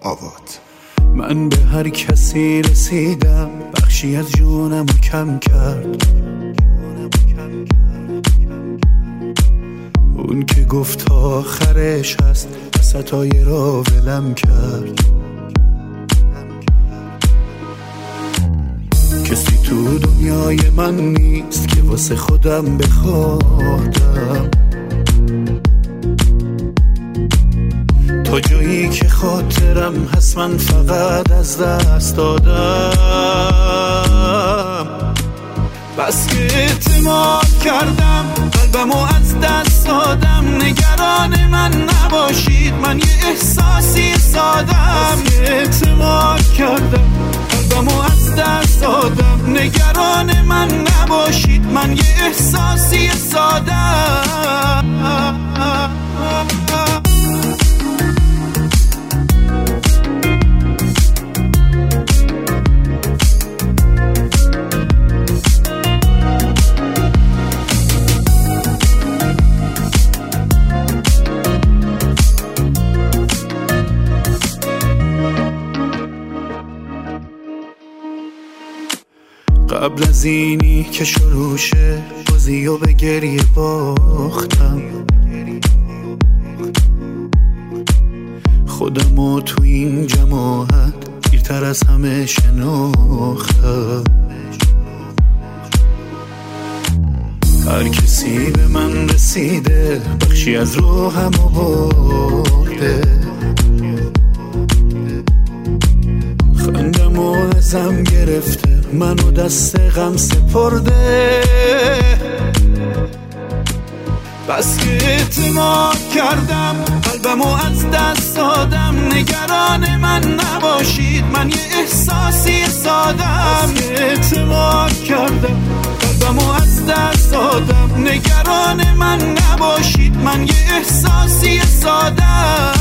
آواد. من به هر کسی رسیدم، بخشی از جونم کم کرد. اون که گفت آخرش هست، وسطای را ولم کرد. کسی تو دنیای من نیست که واسه خودم بخوادم. تا جایی که خاطرم هست من فقط از دست دادم. بس که اعتماد کردم قلبمو از دست دادم. نگران من نباشید، من یه احساسی سادم. بس که اعتماد کردم قلبمو از دست دادم. نگران من نباشید، من یه احساسی سادم. قبل از اینی که شروع شه بازیو به گریه باختم. خودمو تو این جماعت دیرتر از همه شناختم. هر کسی به من رسیده، بخشی از روحمو برده. خندمو ازم گرفته، منو دست غم سپرده. بس که اعتماد کردم قلبمو از دست دادم. نگران من نباشید، من یه احساسی سادم. بس که اعتماد کردم قلبمو از دست دادم. نگران من نباشید، من یه احساسی سادم.